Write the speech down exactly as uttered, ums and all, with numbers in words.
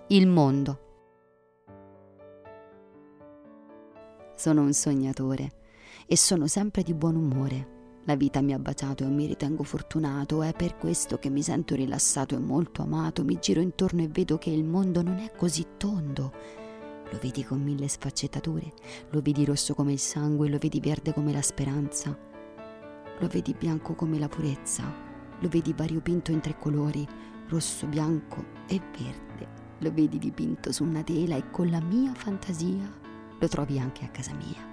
il mondo. Sono un sognatore e sono sempre di buon umore. La vita mi ha baciato e mi ritengo fortunato, è per questo che mi sento rilassato e molto amato. Mi giro intorno e vedo che il mondo non è così tondo. Lo vedi con mille sfaccettature, lo vedi rosso come il sangue, lo vedi verde come la speranza, lo vedi bianco come la purezza, lo vedi variopinto in tre colori, rosso, bianco e verde. Lo vedi dipinto su una tela e con la mia fantasia lo trovi anche a casa mia.